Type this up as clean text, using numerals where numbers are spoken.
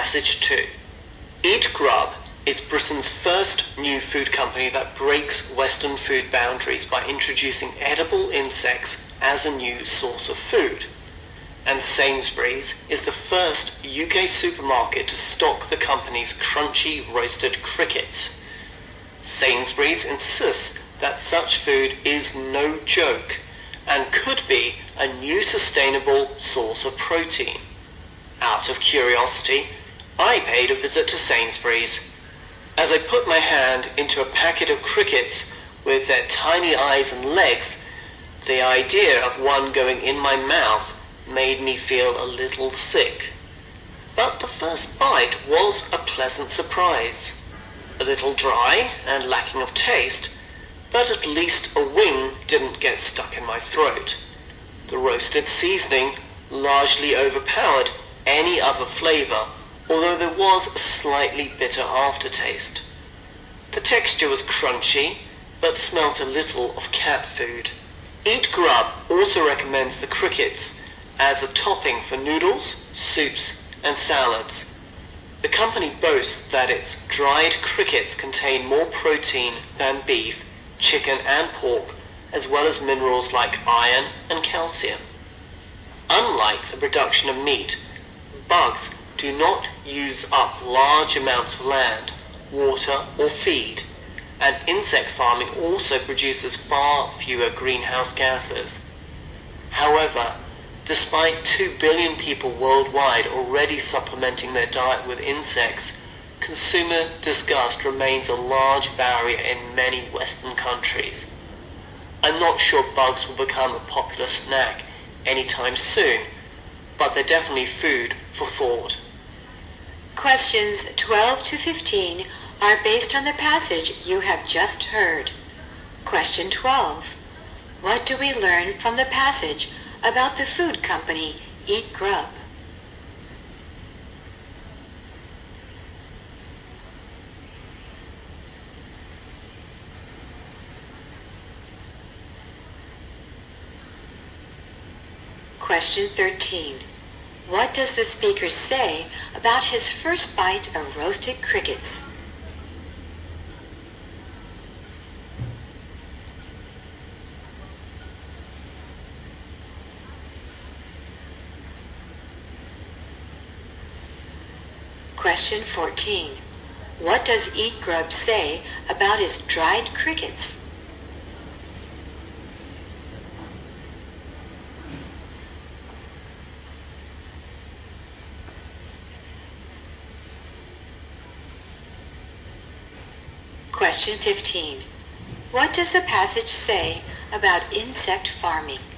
Passage 2. Eat Grub is Britain's first new food company that breaks Western food boundaries by introducing edible insects as a new source of food. And Sainsbury's is the first UK supermarket to stock the company's crunchy roasted crickets. Sainsbury's insists that such food is no joke and could be a new sustainable source of protein. Out of curiosity, I paid a visit to Sainsbury's. As I put my hand into a packet of crickets with their tiny eyes and legs, the idea of one going in my mouth made me feel a little sick. But the first bite was a pleasant surprise. A little dry and lacking of taste, but at least a wing didn't get stuck in my throat. The roasted seasoning largely overpowered any other flavour, although there was a slightly bitter aftertaste. The texture was crunchy, but smelt a little of cat food. Eat Grub also recommends the crickets as a topping for noodles, soups, and salads. The company boasts that its dried crickets contain more protein than beef, chicken, and pork, as well as minerals like iron and calcium. Unlike the production of meat, bugs do not use up large amounts of land, water, or feed, and insect farming also produces far fewer greenhouse gases. However, despite 2 billion people worldwide already supplementing their diet with insects, consumer disgust remains a large barrier in many Western countries. I'm not sure bugs will become a popular snack anytime soon, but they're definitely food for thought. Questions 12 to 15 are based on the passage you have just heard. Question 12. What do we learn from the passage about the food company Eat Grub? Question 13. What does the speaker say about his first bite of roasted crickets? Question 14. What does Eat Grub say about his dried crickets? Question 15. What does the passage say about insect farming?